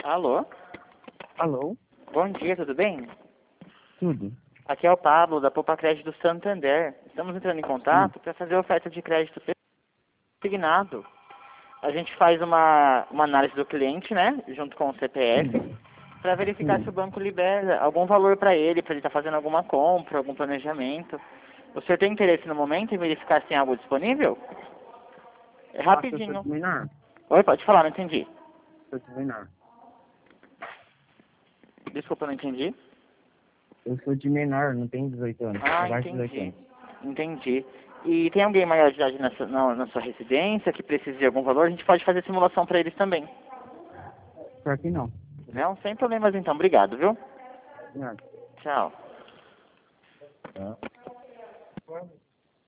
Alô? Alô? Bom dia, tudo bem? Tudo. Aqui é o Pablo, da Poupa Crédito do Santander. Estamos entrando em contato para fazer oferta de crédito assignado. A gente faz uma análise do cliente, né, junto com o CPF, para verificar se o banco libera algum valor para ele estar fazendo alguma compra, algum planejamento. O senhor tem interesse no momento em verificar se tem algo disponível? É Eu sou rapidinho. de menor. Oi, pode falar, não entendi. Sou de menor. Desculpa, não entendi. Eu sou de menor, não tenho 18 anos. Ah, Abaixo de 18 entendi. anos. Entendi. E tem alguém maior de idade na sua residência que precise de algum valor? A gente pode fazer simulação para eles também. Pior que não. Não, sem problemas então. Obrigado, viu? Menor. Tchau. Tá.